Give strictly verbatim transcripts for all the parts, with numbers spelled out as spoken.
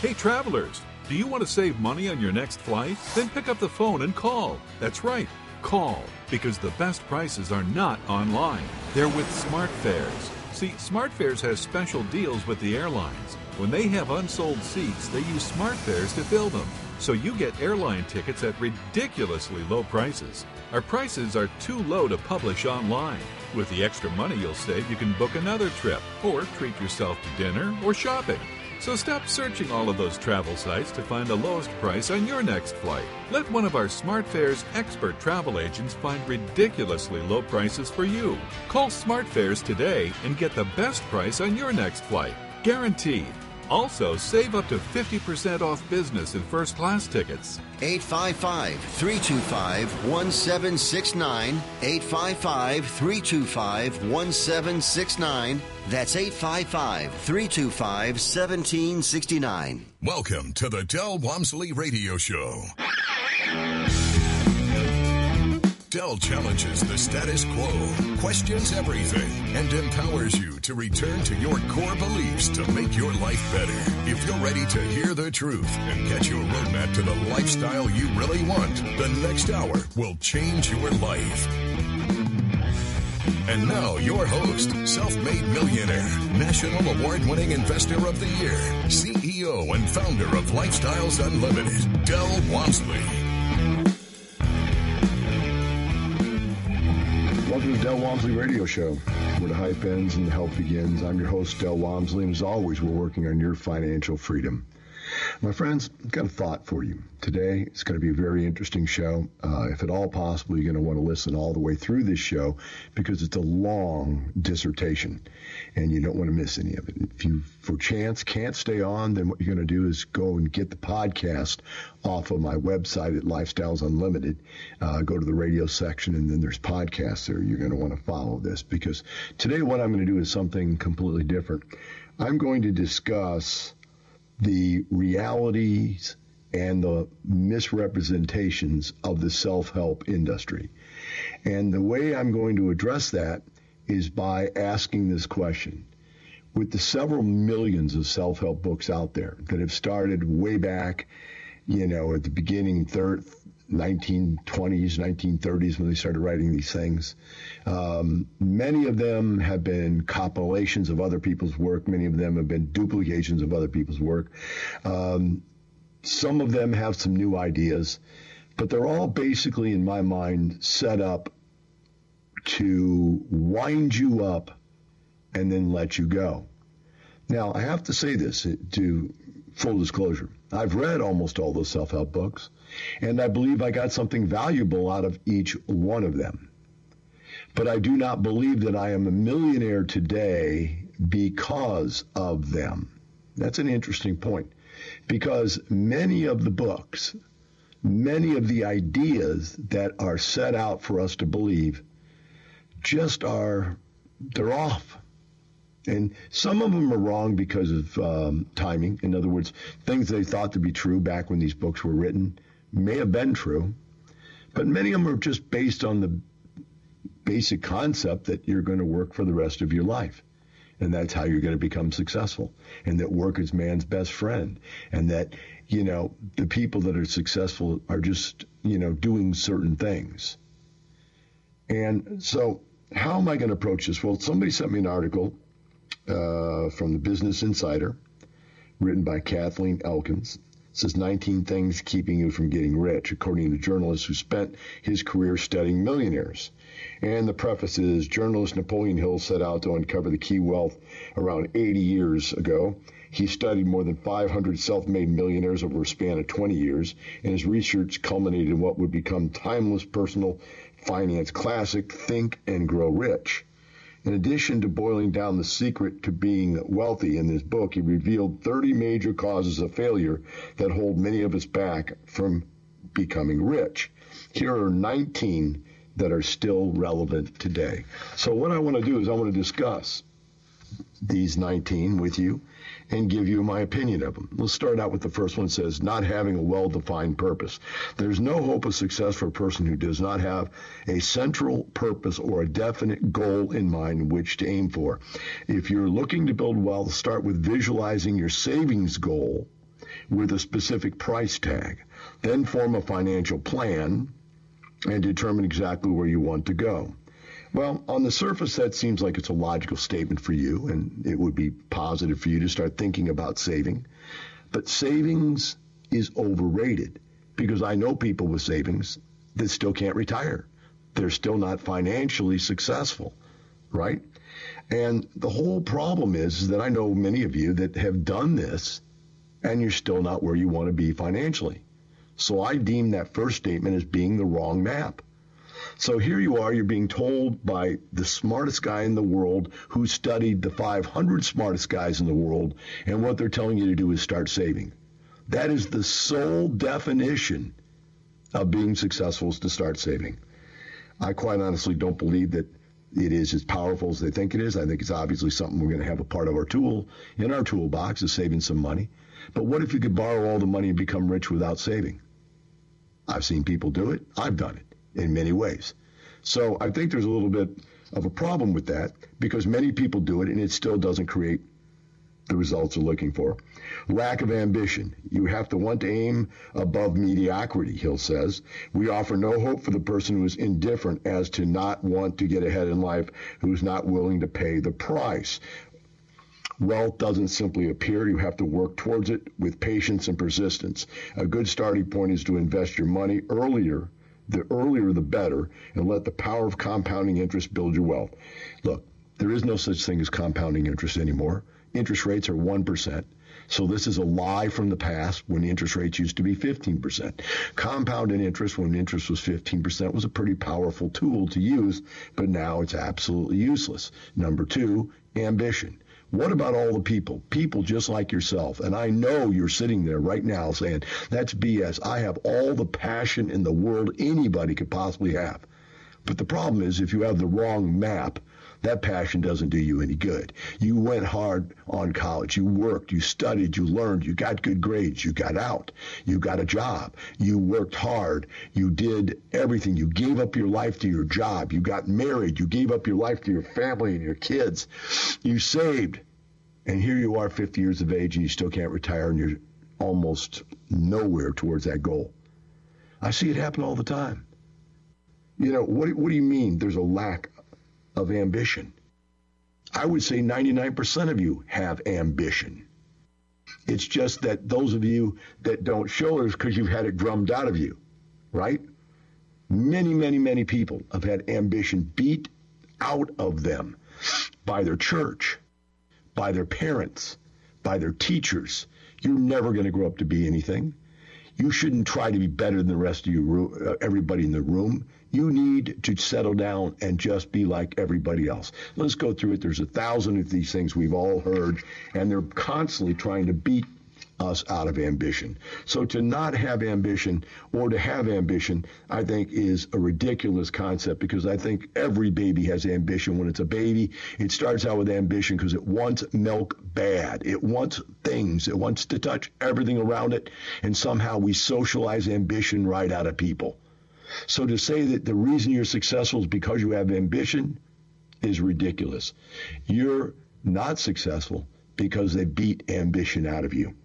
Hey travelers, do you want to save money on your next flight? Then pick up the phone and call. That's right, call, because the best prices are not online. They're with SmartFares. See, SmartFares has special deals with the airlines. When they have unsold seats, they use SmartFares to fill them. So you get airline tickets at ridiculously low prices. Our prices are too low to publish online. With the extra money you'll save, you can book another trip or treat yourself to dinner or shopping. So stop searching all of those travel sites to find the lowest price on your next flight. Let one of our SmartFares expert travel agents find ridiculously low prices for you. Call SmartFares today and get the best price on your next flight. Guaranteed. Also, save up to fifty percent off business and first class tickets. eight five five, three two five, one seven six nine. eight five five, three two five, one seven six nine. That's eight five five, three two five, one seven six nine. Welcome to the Del Walmsley Radio Show. Del challenges the status quo, questions everything, and empowers you to return to your core beliefs to make your life better. If you're ready to hear the truth and get your roadmap to the lifestyle you really want, the next hour will change your life. And now, your host, self-made millionaire, national award-winning investor of the year, C E O and founder of Lifestyles Unlimited, Del Walmsley. Welcome to the Del Walmsley Radio Show, where the hype ends and the help begins. I'm your host, Del Walmsley, and as always, we're working on your financial freedom. My friends, I've got a thought for you. Today, it's going to be a very interesting show. Uh, if at all possible, you're going to want to listen all the way through this show because it's a long dissertation, and you don't want to miss any of it. If you, for chance, can't stay on, then what you're going to do is go and get the podcast off of my website at Lifestyles Unlimited. Uh, go to the radio section, and then there's podcasts there. You're going to want to follow this because today what I'm going to do is something completely different. I'm going to discuss the realities and the misrepresentations of the self-help industry. And the way I'm going to address that is by asking this question. With the several millions of self-help books out there that have started way back, you know, at the beginning, third, nineteen twenties, nineteen thirties, when they started writing these things. Um, many of them have been compilations of other people's work. Many of them have been duplications of other people's work. Um, some of them have some new ideas, but they're all basically, in my mind, set up to wind you up and then let you go. Now, I have to say this to full disclosure. I've read almost all those self-help books, and I believe I got something valuable out of each one of them. But I do not believe that I am a millionaire today because of them. That's an interesting point, because many of the books, many of the ideas that are set out for us to believe just are, they're off. And some of them are wrong because of um, timing. In other words, things they thought to be true back when these books were written may have been true, but many of them are just based on the basic concept that you're going to work for the rest of your life. And that's how you're going to become successful. And that work is man's best friend. And that, you know, the people that are successful are just, you know, doing certain things. And so how am I going to approach this? Well, somebody sent me an article Uh, from the Business Insider, written by Kathleen Elkins. It says nineteen things keeping you from getting rich, according to a journalist who spent his career studying millionaires. And the preface is, journalist Napoleon Hill set out to uncover the key wealth around eighty years ago. He studied more than five hundred self-made millionaires over a span of twenty years, and his research culminated in what would become timeless personal finance classic, Think and Grow Rich. In addition to boiling down the secret to being wealthy in this book, he revealed thirty major causes of failure that hold many of us back from becoming rich. Here are nineteen that are still relevant today. So what I want to do is I want to discuss these nineteen with you and give you my opinion of them. Let's start out with the first one. It says, not having a well-defined purpose. There's no hope of success for a person who does not have a central purpose or a definite goal in mind which to aim for. If you're looking to build wealth, start with visualizing your savings goal with a specific price tag. Then form a financial plan and determine exactly where you want to go. Well, on the surface, that seems like it's a logical statement for you, and it would be positive for you to start thinking about saving. But savings is overrated, because I know people with savings that still can't retire. They're still not financially successful, right? And the whole problem is that I know many of you that have done this, and you're still not where you want to be financially. So I deem that first statement as being the wrong map. So here you are, you're being told by the smartest guy in the world who studied the five hundred smartest guys in the world, and what they're telling you to do is start saving. That is the sole definition of being successful, is to start saving. I quite honestly don't believe that it is as powerful as they think it is. I think it's obviously something we're going to have a part of our tool, in our toolbox, is saving some money. But what if you could borrow all the money and become rich without saving? I've seen people do it. I've done it in many ways. So I think there's a little bit of a problem with that, because many people do it and it still doesn't create the results they're looking for. Lack of ambition. You have to want to aim above mediocrity, Hill says. We offer no hope for the person who is indifferent as to not want to get ahead in life, who's not willing to pay the price. Wealth doesn't simply appear. You have to work towards it with patience and persistence. A good starting point is to invest your money earlier. The earlier, the better, and let the power of compounding interest build your wealth. Look, there is no such thing as compounding interest anymore. Interest rates are one percent. So this is a lie from the past, when interest rates used to be fifteen percent. Compounded interest, when interest was fifteen percent, was a pretty powerful tool to use, but now it's absolutely useless. Number two, ambition. What about all the people? People just like yourself. And I know you're sitting there right now saying, that's B S. I have all the passion in the world anybody could possibly have. But the problem is, if you have the wrong map, that passion doesn't do you any good. You went hard on college. You worked. You studied. You learned. You got good grades. You got out. You got a job. You worked hard. You did everything. You gave up your life to your job. You got married. You gave up your life to your family and your kids. You saved. And here you are, fifty years of age, and you still can't retire, and you're almost nowhere towards that goal. I see it happen all the time. You know, what, what do you mean there's a lack of ambition? I would say ninety-nine percent of you have ambition. It's just that those of you that don't show it is because you've had it drummed out of you, right? Many, many, many people have had ambition beat out of them by their church, by their parents, by their teachers. You're never going to grow up to be anything. You shouldn't try to be better than the rest of you, uh, everybody in the room. You need to settle down and just be like everybody else. Let's go through it. There's a thousand of these things we've all heard, and they're constantly trying to beat us out of ambition. So to not have ambition, or to have ambition, I think is a ridiculous concept, because I think every baby has ambition. When it's a baby, it starts out with ambition because it wants milk bad. It wants things. It wants to touch everything around it, and somehow we socialize ambition right out of people. So to say that the reason you're successful is because you have ambition is ridiculous. You're not successful because they beat ambition out of you.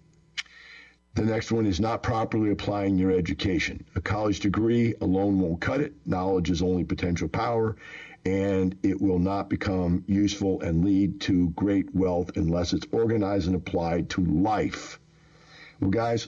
The next one is not properly applying your education. A college degree alone won't cut it. Knowledge is only potential power, and it will not become useful and lead to great wealth unless it's organized and applied to life. Well, guys,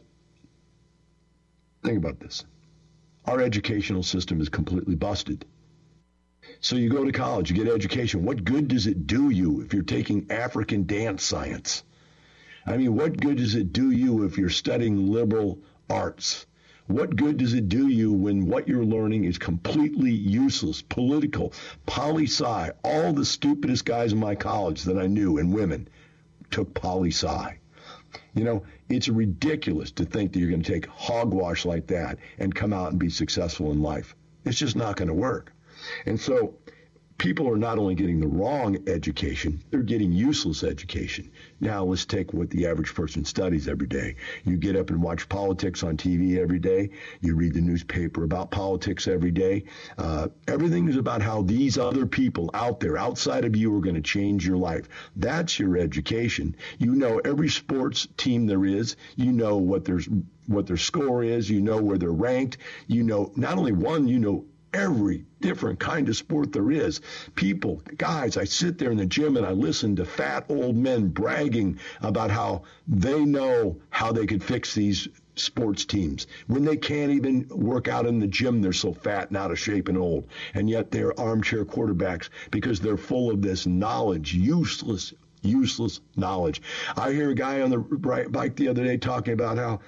think about this. Our educational system is completely busted. So you go to college, you get education. What good does it do you if you're taking African dance science? I mean, what good does it do you if you're studying liberal arts? What good does it do you when what you're learning is completely useless, political, poli-sci? All the stupidest guys in my college that I knew, and women, took poli-sci. You know, it's ridiculous to think that you're going to take hogwash like that and come out and be successful in life. It's just not going to work. And so people are not only getting the wrong education, they're getting useless education. Now, let's take what the average person studies every day. You get up and watch politics on T V every day. You read the newspaper about politics every day. Uh, everything is about how these other people out there, outside of you, are going to change your life. That's your education. You know every sports team there is. You know what their, what their score is. You know where they're ranked. You know not only one, you know every different kind of sport there is. People, guys, I sit there in the gym and I listen to fat old men bragging about how they know how they could fix these sports teams when they can't even work out in the gym. They're so fat and out of shape and old, and yet they're armchair quarterbacks because they're full of this knowledge, useless useless knowledge. I hear a guy on the bike the other day talking about how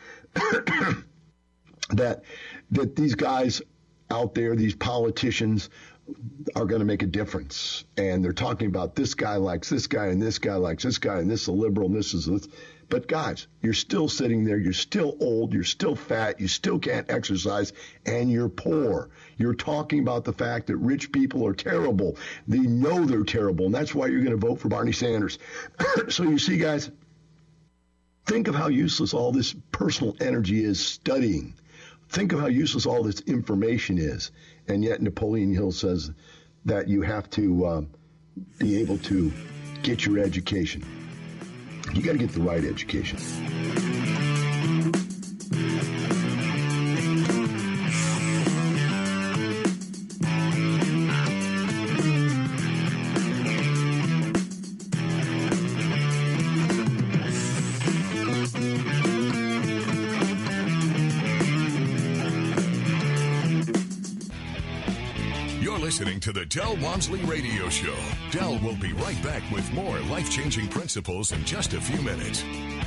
that that these guys out there, these politicians, are going to make a difference. And they're talking about this guy likes this guy and this guy likes this guy and this is a liberal and this is this. But guys, you're still sitting there. You're still old. You're still fat. You still can't exercise, and you're poor. You're talking about the fact that rich people are terrible. They know they're terrible, and that's why you're going to vote for Bernie Sanders. So you see, guys, think of how useless all this personal energy is studying. Think of how useless all this information is. And yet Napoleon Hill says that you have to uh, be able to get your education. You got to get the right education. Listening to the Del Walmsley Radio Show. Del will be right back with more life-changing principles in just a few minutes.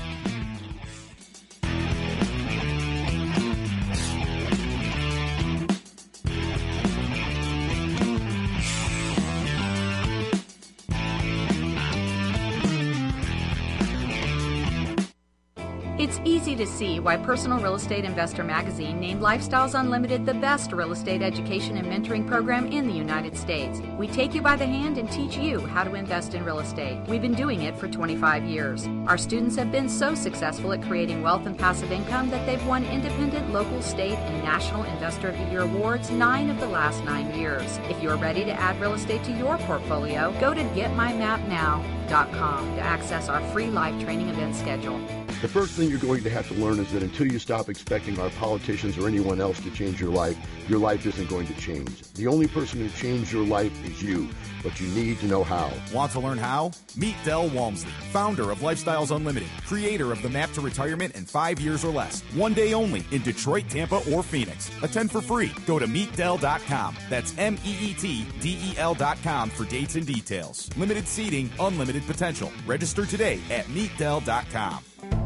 It's easy to see why Personal Real Estate Investor Magazine named Lifestyles Unlimited the best real estate education and mentoring program in the United States. We take you by the hand and teach you how to invest in real estate. We've been doing it for twenty-five years. Our students have been so successful at creating wealth and passive income that they've won independent, local, state, and national Investor of the Year awards nine of the last nine years. If you're ready to add real estate to your portfolio, go to get my map now dot com to access our free live training event schedule. The first thing you're going to have to learn is that until you stop expecting our politicians or anyone else to change your life, your life isn't going to change. The only person who changes your life is you, but you need to know how. Want to learn how? Meet Del Walmsley, founder of Lifestyles Unlimited, creator of the Map to Retirement in five years or less. One day only in Detroit, Tampa, or Phoenix. Attend for free. Go to meet del dot com. That's M E E T D E L dot com for dates and details. Limited seating, unlimited potential. Register today at meet del dot com.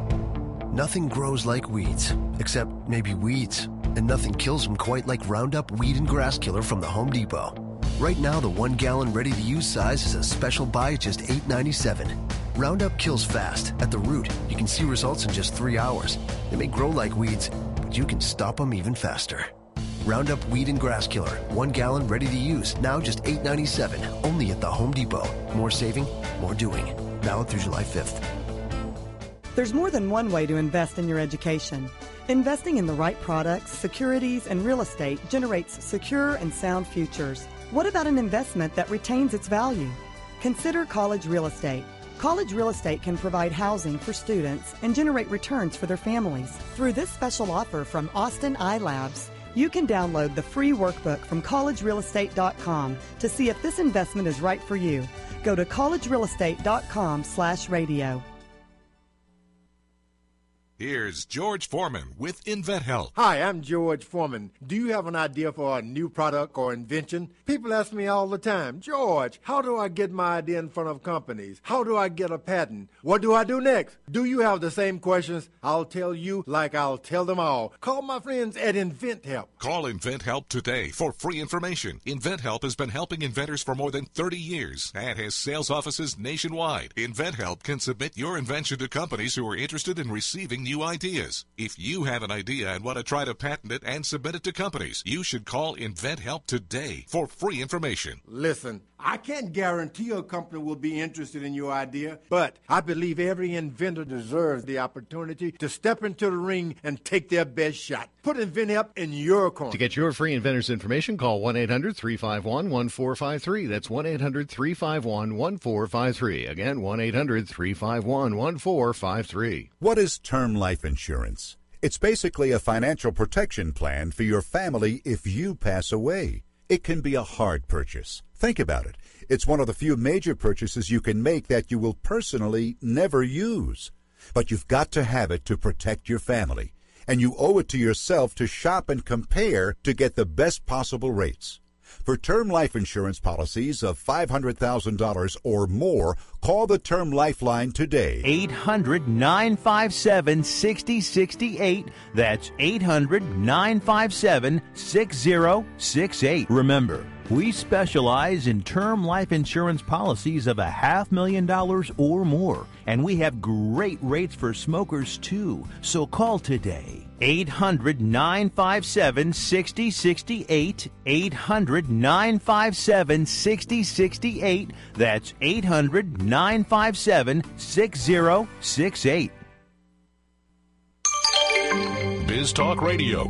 Nothing grows like weeds, except maybe weeds. And nothing kills them quite like Roundup Weed and Grass Killer from the Home Depot. Right now, the one-gallon ready-to-use size is a special buy at just eight ninety-seven. Roundup kills fast. At the root, you can see results in just three hours. They may grow like weeds, but you can stop them even faster. Roundup Weed and Grass Killer, one gallon ready to use, now just eight ninety-seven, only at the Home Depot. More saving, more doing. Valid through July fifth. There's more than one way to invest in your education. Investing in the right products, securities, and real estate generates secure and sound futures. What about an investment that retains its value? Consider college real estate. College real estate can provide housing for students and generate returns for their families. Through this special offer from Austin iLabs, you can download the free workbook from college real estate dot com to see if this investment is right for you. Go to college real estate dot com slash radio. Here's George Foreman with InventHelp. Hi, I'm George Foreman. Do you have an idea for a new product or invention? People ask me all the time, George, how do I get my idea in front of companies? How do I get a patent? What do I do next? Do you have the same questions? I'll tell you like I'll tell them all. Call my friends at InventHelp. Call InventHelp today for free information. InventHelp has been helping inventors for more than thirty years and has sales offices nationwide. InventHelp can submit your invention to companies who are interested in receiving new ideas. If you have an idea and want to try to patent it and submit it to companies, you should call InventHelp today for free information. Listen, I can't guarantee a company will be interested in your idea, but I believe every inventor deserves the opportunity to step into the ring and take their best shot. Put InventHelp in your corner. To get your free inventor's information, call one eight hundred three five one one four five three. That's one eight hundred three five one one four five three. Again, one eight hundred three five one one four five three. What is term life insurance? It's basically a financial protection plan for your family if you pass away. It can be a hard purchase. Think about it. It's one of the few major purchases you can make that you will personally never use. But you've got to have it to protect your family. And you owe it to yourself to shop and compare to get the best possible rates. For term life insurance policies of five hundred thousand dollars or more, call the Term Lifeline today. eight hundred nine five seven six zero six eight. That's eight hundred nine five seven six zero six eight. Remember, we specialize in term life insurance policies of a half million dollars or more, and we have great rates for smokers too. So call today. eight hundred nine five seven six zero six eight. eight hundred nine five seven six zero six eight. That's eight hundred nine five seven six zero six eight. Biz Talk Radio.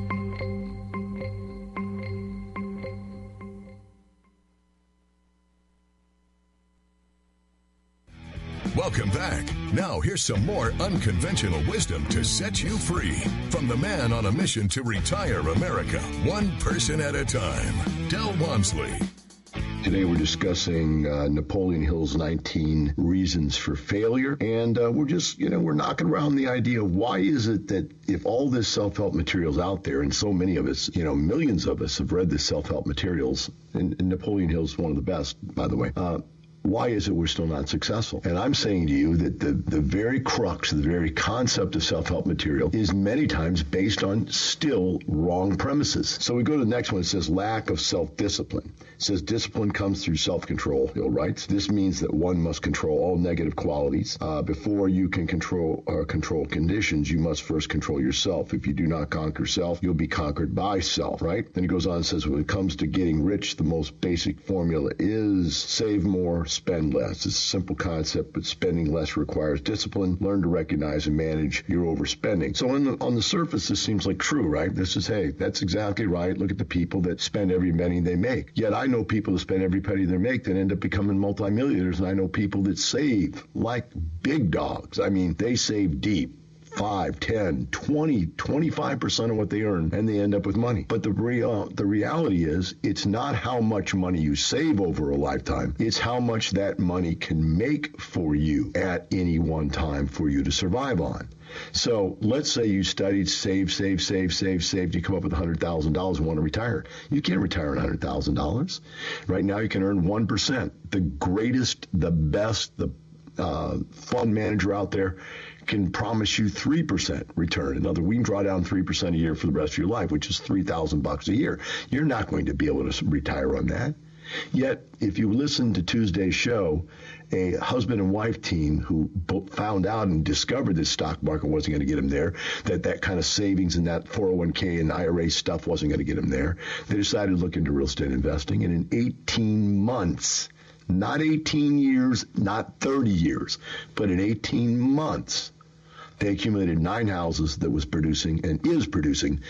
Welcome back. Now here's some more unconventional wisdom to set you free. From the man on a mission to retire America, one person at a time, Del Walmsley. Today we're discussing uh, Napoleon Hill's nineteen reasons for failure. And uh, we're just, you know, we're knocking around the idea of why is it that if all this self-help material's out there, and so many of us, you know, millions of us have read this self-help materials, and, and Napoleon Hill's one of the best, by the way, uh, why is it we're still not successful? And I'm saying to you that the, the very crux, the very concept of self-help material is many times based on still wrong premises. So we go to the next one. It says lack of self-discipline. It says discipline comes through self-control, Hill writes. This means that one must control all negative qualities. Uh, before you can control uh, control conditions, you must first control yourself. If you do not conquer self, you'll be conquered by self, right? Then he goes on and says when it comes to getting rich, the most basic formula is save more, spend less. It's a simple concept, but spending less requires discipline. Learn to recognize and manage your overspending. So on the, on the surface, this seems like true, right? This is, hey, that's exactly right. Look at the people that spend every penny they make. Yet I know people that spend every penny they make that end up becoming multimillionaires, and I know people that save like big dogs. I mean, they save deep. five, ten, twenty, twenty-five percent of what they earn, and they end up with money. But the real, the reality is, it's not how much money you save over a lifetime. It's how much that money can make for you at any one time for you to survive on. So let's say you studied, save, save, save, save, save. You come up with one hundred thousand dollars and want to retire. You can't retire on one hundred thousand dollars. Right now you can earn one percent. The greatest, the best, the uh, fund manager out there can promise you three percent return. In other words, we can draw down three percent a year for the rest of your life, which is three thousand bucks a year. You're not going to be able to retire on that. Yet, if you listen to Tuesday's show, a husband and wife team who found out and discovered that stock market wasn't going to get them there, that that kind of savings and that four oh one k and I R A stuff wasn't going to get them there, they decided to look into real estate investing. And in eighteen months, not eighteen years, not thirty years, but in eighteen months, they accumulated nine houses that was producing and is producing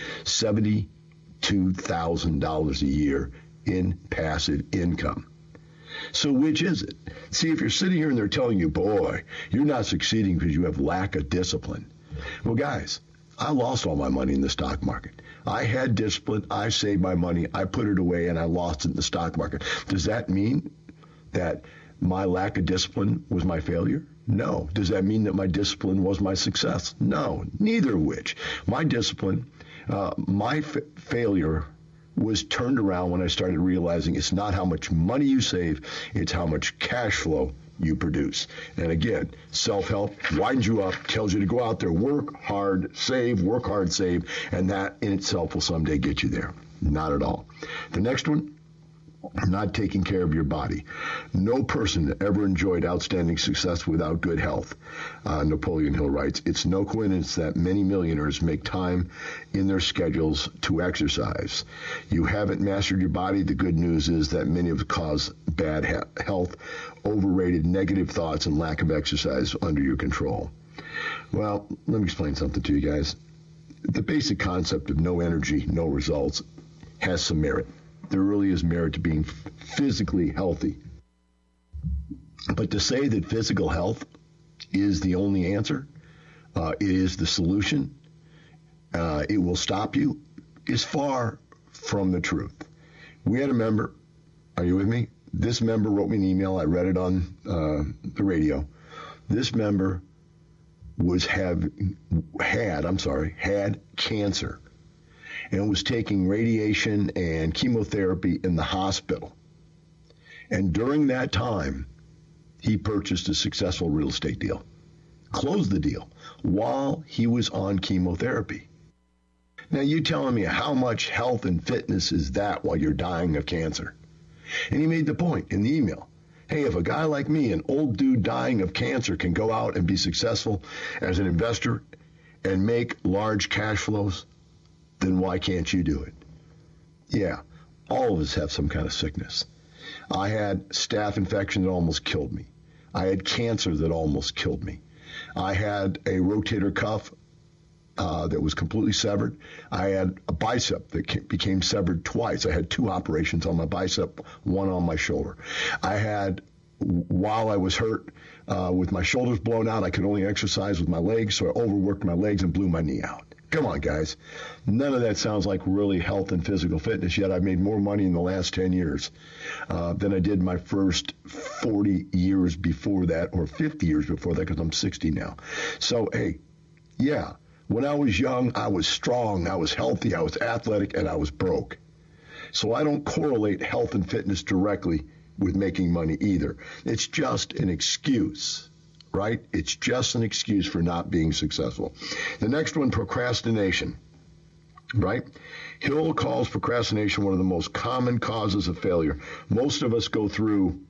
seventy-two thousand dollars a year in passive income. So which is it? See, if you're sitting here and they're telling you, boy, you're not succeeding because you have lack of discipline. Well, guys, I lost all my money in the stock market. I had discipline. I saved my money. I put it away, and I lost it in the stock market. Does that mean that my lack of discipline was my failure? No. Does that mean that my discipline was my success? No. Neither of which. My discipline, uh, my f- failure was turned around when I started realizing it's not how much money you save, it's how much cash flow you produce. And again, self-help winds you up, tells you to go out there, work hard, save, work hard, save, and that in itself will someday get you there. Not at all. The next one, not taking care of your body. No person ever enjoyed outstanding success without good health. Uh, Napoleon Hill writes, it's no coincidence that many millionaires make time in their schedules to exercise. You haven't mastered your body. The good news is that many of cause bad he- health, overrated negative thoughts, and lack of exercise under your control. Well, let me explain something to you guys. The basic concept of no energy, no results has some merit. There really is merit to being physically healthy. But to say that physical health is the only answer, uh, it is the solution, uh, it will stop you, is far from the truth. We had a member, are you with me? This member wrote me an email. I read it on uh, the radio. This member was have had, I'm sorry, had cancer and was taking radiation and chemotherapy in the hospital. And during that time, he purchased a successful real estate deal, closed the deal while he was on chemotherapy. Now, you telling me how much health and fitness is that while you're dying of cancer? And he made the point in the email. Hey, if a guy like me, an old dude dying of cancer, can go out and be successful as an investor and make large cash flows, then why can't you do it? Yeah, all of us have some kind of sickness. I had staph infection that almost killed me. I had cancer that almost killed me. I had a rotator cuff uh, that was completely severed. I had a bicep that became severed twice. I had two operations on my bicep, one on my shoulder. I had, while I was hurt uh, with my shoulders blown out, I could only exercise with my legs, so I overworked my legs and blew my knee out. Come on, guys. None of that sounds like really health and physical fitness, yet I've made more money in the last ten years uh, than I did my first forty years before that, or fifty years before that, because I'm sixty now. So, hey, yeah, when I was young, I was strong, I was healthy, I was athletic, and I was broke. So I don't correlate health and fitness directly with making money either. It's just an excuse. Right? It's just an excuse for not being successful. The next one, procrastination. Right? Hill calls procrastination one of the most common causes of failure. Most of us go through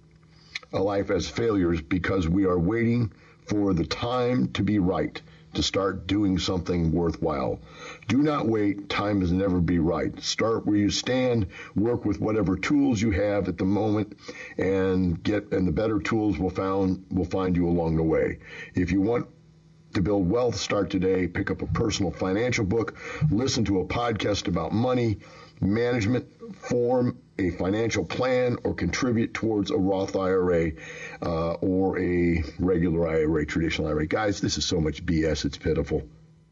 a life as failures because we are waiting for the time to be right to start doing something worthwhile. Do not wait. Time has never be right. Start where you stand, work with whatever tools you have at the moment, and get, and the better tools will found, will find you along the way. If you want to build wealth, start today. Pick up a personal financial book, listen to a podcast about money management, form a financial plan, or contribute towards a Roth I R A uh, or a regular I R A, traditional I R A. Guys, this is so much B S, it's pitiful.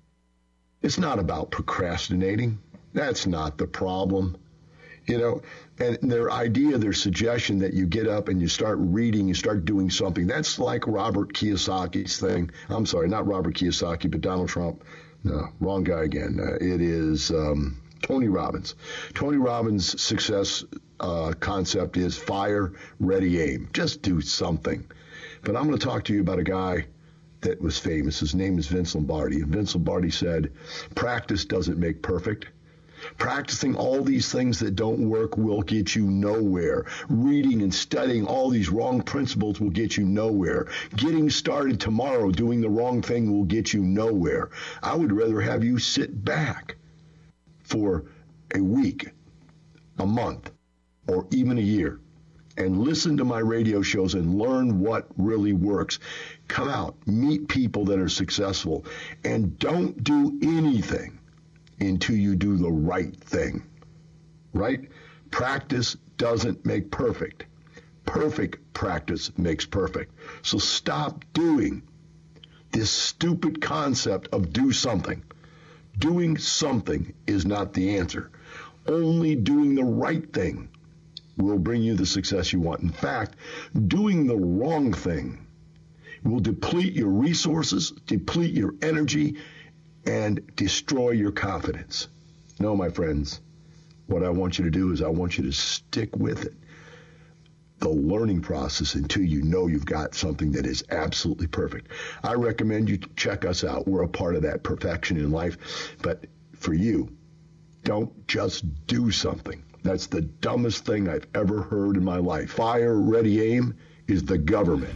It's not about procrastinating. That's not the problem. You know, and their idea, their suggestion that you get up and you start reading, you start doing something, that's like Robert Kiyosaki's thing. I'm sorry, not Robert Kiyosaki, but Donald Trump. No, wrong guy again. Uh, it is um, Tony Robbins. Tony Robbins' success uh, concept is fire, ready, aim. Just do something. But I'm going to talk to you about a guy that was famous. His name is Vince Lombardi. And Vince Lombardi said, practice doesn't make perfect. Practicing all these things that don't work will get you nowhere. Reading and studying all these wrong principles will get you nowhere. Getting started tomorrow doing the wrong thing will get you nowhere. I would rather have you sit back for a week, a month, or even a year and listen to my radio shows and learn what really works. Come out, meet people that are successful, and don't do anything until you do the right thing, right? Practice doesn't make perfect. Perfect practice makes perfect. So stop doing this stupid concept of do something. Doing something is not the answer. Only doing the right thing will bring you the success you want. In fact, doing the wrong thing will deplete your resources, deplete your energy, and destroy your confidence. No, my friends, what I want you to do is I want you to stick with it. The learning process until you know you've got something that is absolutely perfect. I recommend you check us out. We're a part of that perfection in life. But for you, don't just do something. That's the dumbest thing I've ever heard in my life. Fire, ready, aim is the government.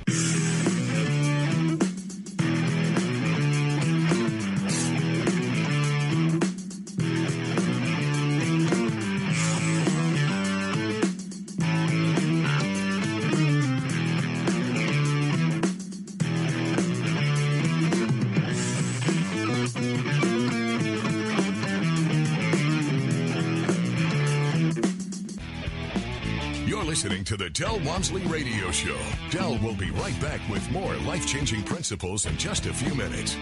You're listening to the Del Walmsley Radio Show. Del will be right back with more life-changing principles in just a few minutes.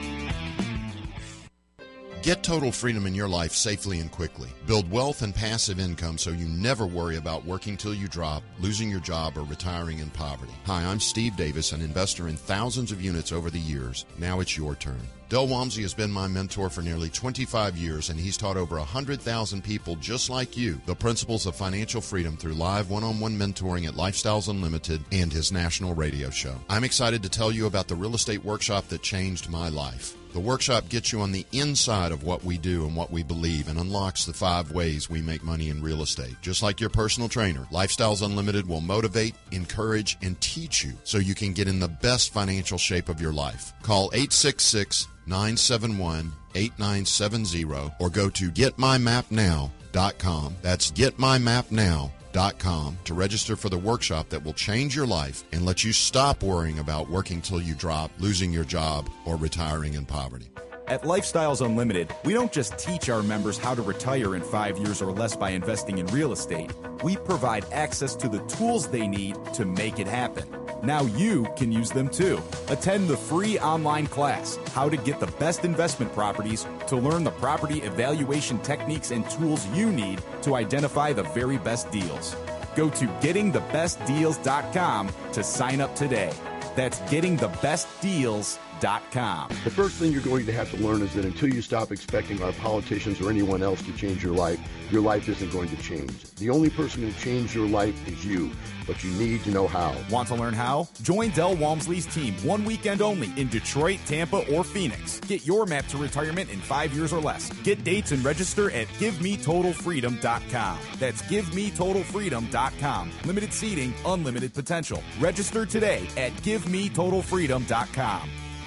Get total freedom in your life safely and quickly. Build wealth and passive income so you never worry about working till you drop, losing your job, or retiring in poverty. Hi, I'm Steve Davis, an investor in thousands of units over the years. Now it's your turn. Del Walmsley has been my mentor for nearly twenty-five years, and he's taught over one hundred thousand people just like you the principles of financial freedom through live one-on-one mentoring at Lifestyles Unlimited and his national radio show. I'm excited to tell you about the real estate workshop that changed my life. The workshop gets you on the inside of what we do and what we believe and unlocks the five ways we make money in real estate. Just like your personal trainer, Lifestyles Unlimited will motivate, encourage, and teach you so you can get in the best financial shape of your life. Call eight six six, nine seven one, eight nine seven zero or go to get my map now dot com. That's get my map now dot com to register for the workshop that will change your life and let you stop worrying about working till you drop, losing your job, or retiring in poverty. At Lifestyles Unlimited, we don't just teach our members how to retire in five years or less by investing in real estate. We provide access to the tools they need to make it happen. Now you can use them too. Attend the free online class, How to Get the Best Investment Properties, to learn the property evaluation techniques and tools you need to identify the very best deals. Go to getting the best deals dot com to sign up today. That's getting the best deals dot com. The first thing you're going to have to learn is that until you stop expecting our politicians or anyone else to change your life, your life isn't going to change. The only person who change your life is you, but you need to know how. Want to learn how? Join Del Walmsley's team one weekend only in Detroit, Tampa, or Phoenix. Get your map to retirement in five years or less. Get dates and register at give me total freedom dot com. That's give me total freedom dot com. Limited seating, unlimited potential. Register today at give me total freedom dot com.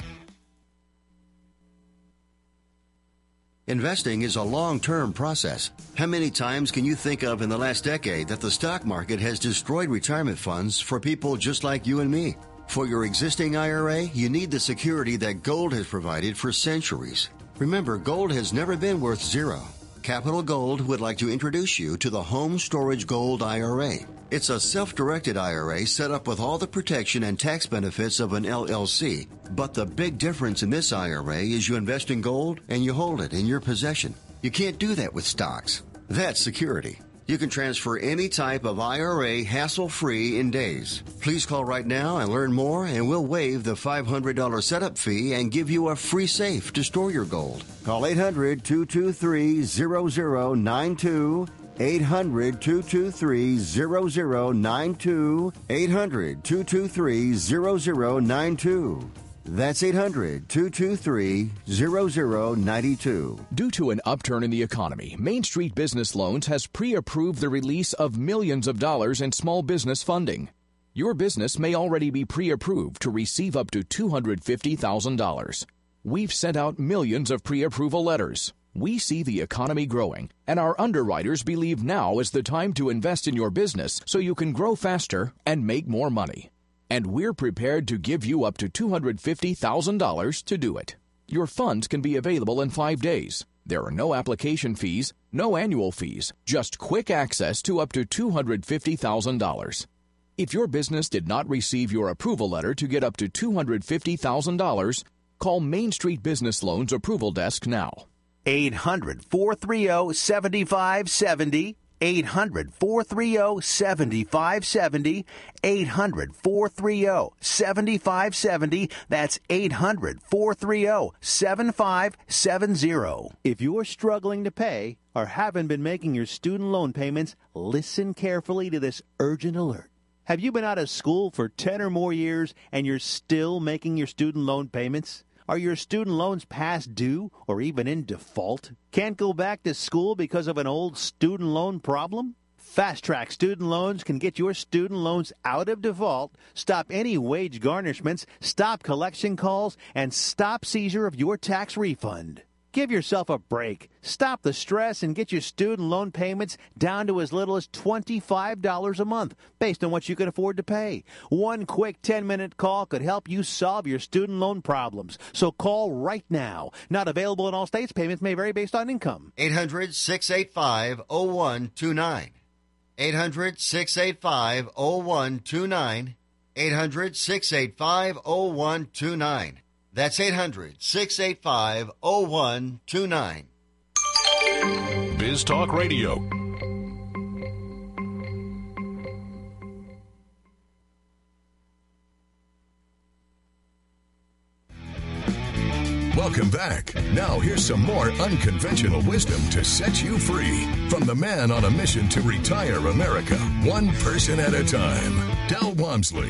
Investing is a long-term process. How many times can you think of in the last decade that the stock market has destroyed retirement funds for people just like you and me? For your existing I R A, you need the security that gold has provided for centuries. Remember, gold has never been worth zero. Capital Gold would like to introduce you to the Home Storage Gold I R A. It's a self-directed I R A set up with all the protection and tax benefits of an L L C. But the big difference in this I R A is you invest in gold and you hold it in your possession. You can't do that with stocks. That's security. You can transfer any type of I R A hassle-free in days. Please call right now and learn more, and we'll waive the five hundred dollars setup fee and give you a free safe to store your gold. Call eight hundred, two two three, zero zero nine two. eight hundred, two two three, zero zero nine two. eight hundred, two two three, zero zero nine two. That's eight hundred, two two three, zero zero nine two. Due to an upturn in the economy, Main Street Business Loans has pre-approved the release of millions of dollars in small business funding. Your business may already be pre-approved to receive up to two hundred fifty thousand dollars. We've sent out millions of pre-approval letters. We see the economy growing, and our underwriters believe now is the time to invest in your business so you can grow faster and make more money. And we're prepared to give you up to two hundred fifty thousand dollars to do it. Your funds can be available in five days. There are no application fees, no annual fees, just quick access to up to two hundred fifty thousand dollars. If your business did not receive your approval letter to get up to two hundred fifty thousand dollars, call Main Street Business Loans Approval Desk now. eight hundred, four three zero, seven five seven zero. eight hundred, four three zero, seven five seven zero. eight hundred, four three zero, seven five seven zero. That's eight hundred, four three zero, seven five seven zero. If you're struggling to pay or haven't been making your student loan payments, listen carefully to this urgent alert. Have you been out of school for ten or more years and you're still making your student loan payments? Are your student loans past due or even in default? Can't go back to school because of an old student loan problem? Fast Track Student Loans can get your student loans out of default, stop any wage garnishments, stop collection calls, and stop seizure of your tax refund. Give yourself a break. Stop the stress and get your student loan payments down to as little as twenty-five dollars a month, based on what you can afford to pay. One quick ten-minute call could help you solve your student loan problems. So call right now. Not available in all states. Payments may vary based on income. eight hundred, six eight five, oh one two nine. eight hundred, six eight five, oh one two nine. eight hundred, six eight five, oh one two nine. That's eight hundred, six eight five, oh one two nine. Biz Talk Radio. Welcome back. Now here's some more unconventional wisdom to set you free from the man on a mission to retire America, one person at a time, Del Walmsley.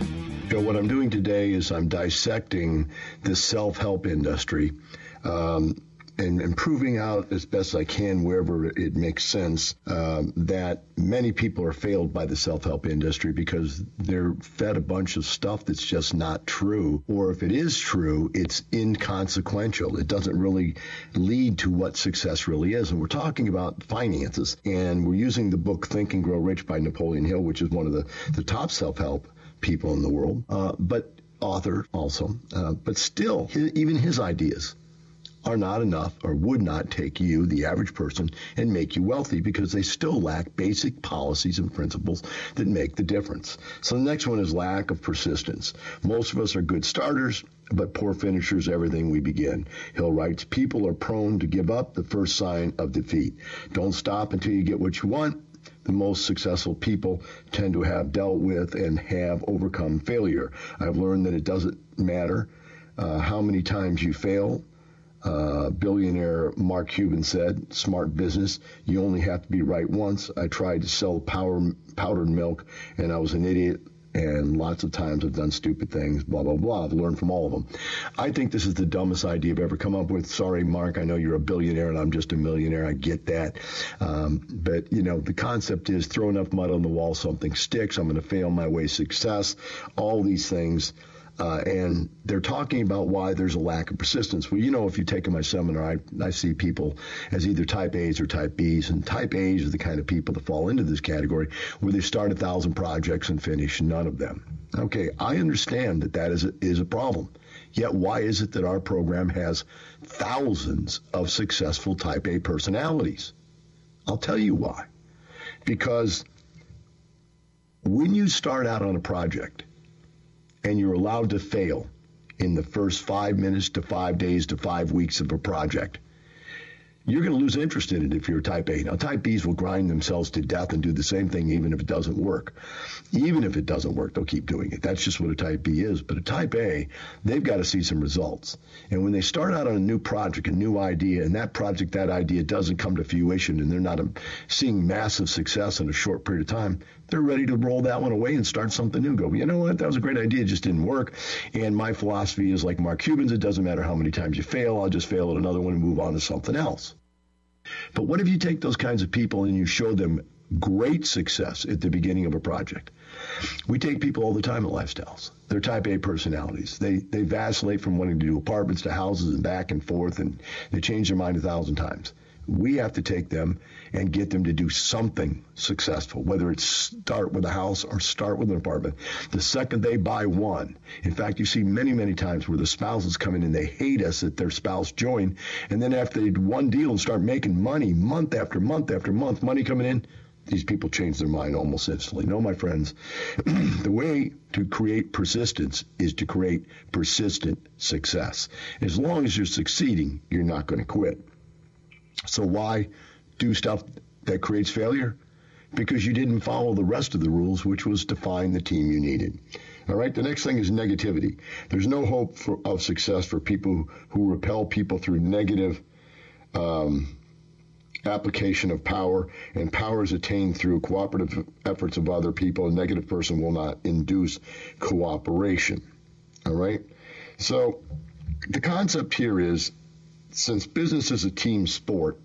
So what I'm doing today is I'm dissecting the self-help industry um, and, and proving out as best I can wherever it makes sense um, that many people are failed by the self-help industry because they're fed a bunch of stuff that's just not true. Or if it is true, it's inconsequential. It doesn't really lead to what success really is. And we're talking about finances. And we're using the book Think and Grow Rich by Napoleon Hill, which is one of the, the top self-help people in the world, uh, but author also. Uh, but still, his, even his ideas are not enough or would not take you, the average person, and make you wealthy because they still lack basic policies and principles that make the difference. So the next one is lack of persistence. Most of us are good starters, but poor finishers everything we begin. Hill writes, people are prone to give up the first sign of defeat. Don't stop until you get what you want. The most successful people tend to have dealt with and have overcome failure. I've learned that it doesn't matter uh, how many times you fail. Uh, billionaire Mark Cuban said, smart business, you only have to be right once. I tried to sell power, powdered milk, and I was an idiot. And lots of times I've done stupid things, blah, blah, blah. I've learned from all of them. I think this is the dumbest idea I've ever come up with. Sorry, Mark, I know you're a billionaire and I'm just a millionaire. I get that. Um, but, you know, the concept is throw enough mud on the wall, something sticks. I'm going to fail my way to success. All these things. Uh, and they're talking about why there's a lack of persistence. Well, you know, if you take my seminar, I, I see people as either type A's or type B's. And type A's are the kind of people that fall into this category where they start a thousand projects and finish none of them. Okay, I understand that that is a, is a problem. Yet why is it that our program has thousands of successful type A personalities? I'll tell you why. Because when you start out on a project, and you're allowed to fail in the first five minutes to five days to five weeks of a project, you're going to lose interest in it if you're a type A. Now, type Bs will grind themselves to death and do the same thing even if it doesn't work. Even if it doesn't work, they'll keep doing it. That's just what a type B is. But a type A, they've got to see some results. And when they start out on a new project, a new idea, and that project, that idea doesn't come to fruition, and they're not a, seeing massive success in a short period of time, they're ready to roll that one away and start something new. Go, you know what, that was a great idea, it just didn't work. And my philosophy is like Mark Cuban's, it doesn't matter how many times you fail, I'll just fail at another one and move on to something else. But what if you take those kinds of people and you show them great success at the beginning of a project? We take people all the time at Lifestyles. They're type A personalities. They they vacillate from wanting to do apartments to houses and back and forth, and they change their mind a thousand times. We have to take them and get them to do something successful, whether it's start with a house or start with an apartment. The second they buy one, in fact, you see many, many times where the spouses come in and they hate us that their spouse joined, and then after they do one deal and start making money month after month after month, money coming in, these people change their mind almost instantly. No, my friends, the way to create persistence is to create persistent success. As long as you're succeeding, you're not going to quit. So why do stuff that creates failure? Because you didn't follow the rest of the rules, which was to find the team you needed. All right, the next thing is negativity. There's no hope for, of success for people who repel people through negative um, application of power, and power is attained through cooperative efforts of other people. A negative person will not induce cooperation. All right? So the concept here is, since business is a team sport,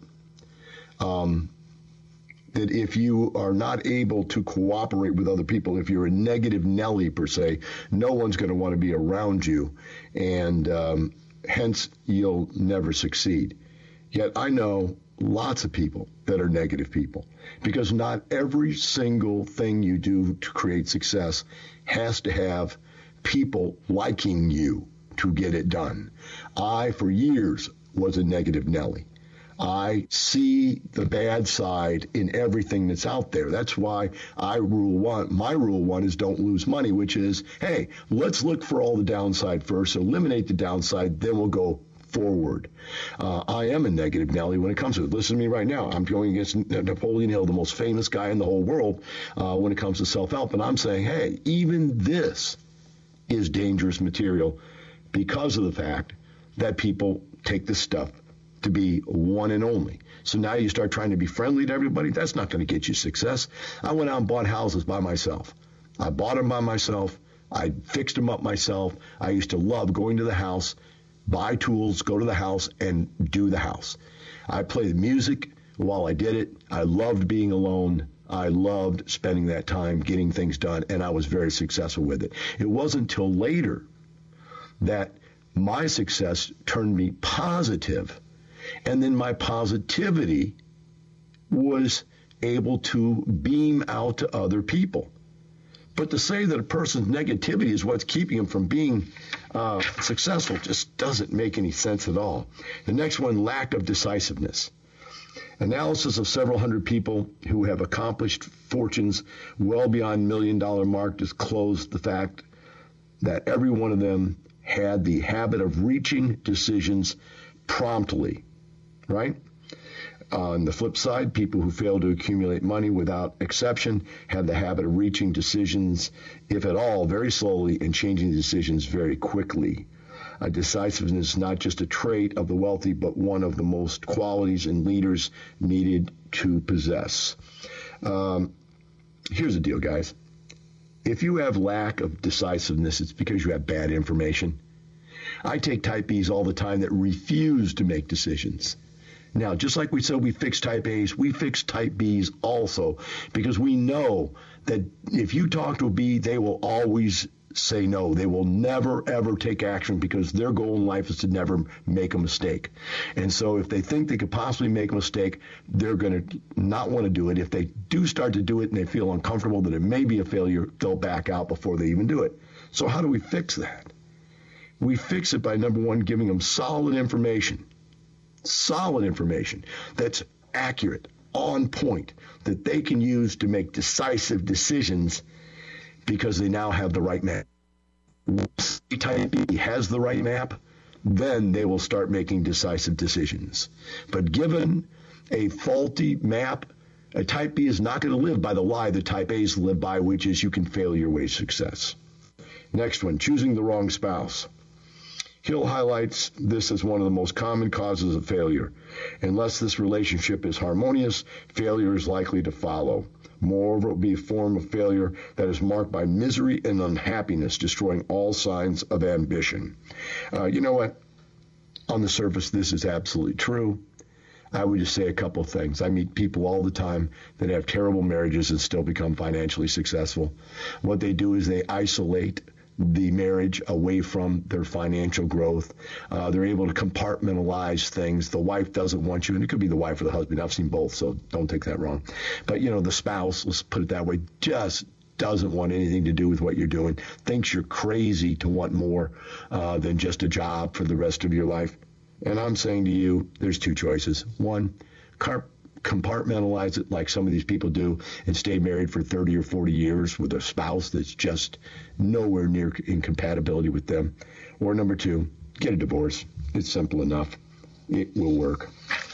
um, that if you are not able to cooperate with other people, if you're a negative Nelly per se, no one's going to want to be around you, and um, hence you'll never succeed. Yet I know lots of people that are negative people, because not every single thing you do to create success has to have people liking you to get it done. I, for years, was a negative Nelly. I see the bad side in everything that's out there. That's why I rule one. My rule one is don't lose money, which is, hey, let's look for all the downside first, eliminate the downside, then we'll go forward. Uh, I am a negative Nelly when it comes to it. Listen to me right now. I'm going against Napoleon Hill, the most famous guy in the whole world uh, when it comes to self-help. And I'm saying, hey, even this is dangerous material because of the fact that people take this stuff to be one and only. So now you start trying to be friendly to everybody. That's not going to get you success. I went out and bought houses by myself. I bought them by myself. I fixed them up myself. I used to love going to the house, buy tools, go to the house, and do the house. I played music while I did it. I loved being alone. I loved spending that time getting things done, and I was very successful with it. It wasn't until later that my success turned me positive, and then my positivity was able to beam out to other people. But to say that a person's negativity is what's keeping them from being uh, successful just doesn't make any sense at all. The next one, lack of decisiveness. Analysis of several hundred people who have accomplished fortunes well beyond million dollar mark disclosed the fact that every one of them had the habit of reaching decisions promptly, right? On the flip side, people who fail to accumulate money without exception have the habit of reaching decisions, if at all, very slowly and changing decisions very quickly. Uh, decisiveness is not just a trait of the wealthy, but one of the most qualities in leaders needed to possess. Um, here's the deal, guys. If you have lack of decisiveness, it's because you have bad information. I take type Bs all the time that refuse to make decisions. Now, just like we said we fix type A's, we fix type B's also, because we know that if you talk to a B, they will always say no. They will never, ever take action because their goal in life is to never make a mistake. And so if they think they could possibly make a mistake, they're going to not want to do it. If they do start to do it and they feel uncomfortable that it may be a failure, they'll back out before they even do it. So how do we fix that? We fix it by, number one, giving them solid information. Solid information that's accurate, on point, that they can use to make decisive decisions because they now have the right map. Once type B has the right map, then they will start making decisive decisions. But given a faulty map, a type B is not going to live by the lie that type A's live by, which is you can fail your way to success. Next one, choosing the wrong spouse. Hill highlights this as one of the most common causes of failure. Unless this relationship is harmonious, failure is likely to follow. Moreover, it will be a form of failure that is marked by misery and unhappiness, destroying all signs of ambition. Uh, you know what? On the surface, this is absolutely true. I would just say a couple of things. I meet people all the time that have terrible marriages and still become financially successful. What they do is they isolate the marriage away from their financial growth. Uh, they're able to compartmentalize things. The wife doesn't want you, and it could be the wife or the husband. I've seen both, so don't take that wrong. But, you know, the spouse, let's put it that way, just doesn't want anything to do with what you're doing, thinks you're crazy to want more uh, than just a job for the rest of your life. And I'm saying to you, there's two choices. One, car- compartmentalize it like some of these people do and stay married for thirty or forty years with a spouse that's just nowhere near incompatibility with them. Or number two, get a divorce. It's simple enough. It will work.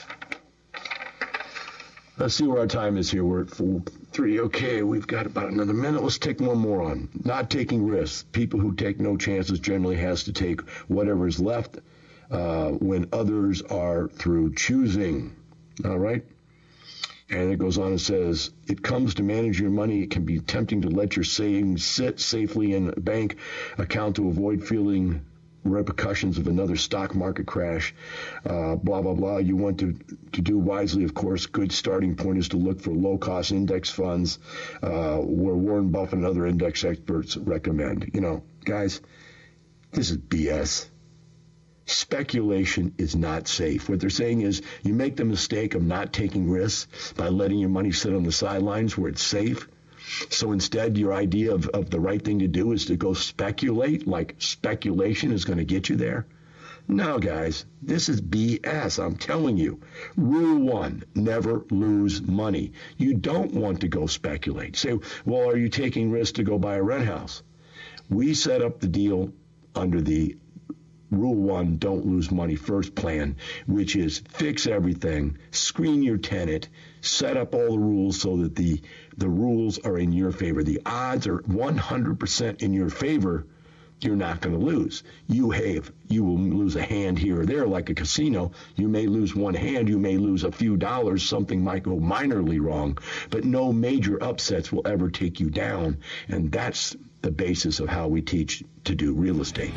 Let's see where our time is here. We're at four, three. Okay, we've got about another minute. Let's take one more on. Not taking risks. People who take no chances generally has to take whatever is left uh, when others are through choosing. All right? And it goes on and says, it comes to manage your money. It can be tempting to let your savings sit safely in a bank account to avoid feeling repercussions of another stock market crash, uh, blah, blah, blah. You want to, to do wisely, of course. Good starting point is to look for low-cost index funds uh, where Warren Buffett and other index experts recommend. You know, guys, this is B S. Speculation is not safe. What they're saying is you make the mistake of not taking risks by letting your money sit on the sidelines where it's safe. So instead, your idea of, of the right thing to do is to go speculate, like speculation is going to get you there. No, guys, this is B S. I'm telling you. Rule one, never lose money. You don't want to go speculate. Say, well, are you taking risks to go buy a rent house? We set up the deal under the Rule one, don't lose money first plan, which is fix everything, screen your tenant, set up all the rules so that the, the rules are in your favor. The odds are one hundred percent in your favor. You're not going to lose. You have, you will lose a hand here or there like a casino. You may lose one hand. You may lose a few dollars. Something might go minorly wrong, but no major upsets will ever take you down. And that's the basis of how we teach to do real estate.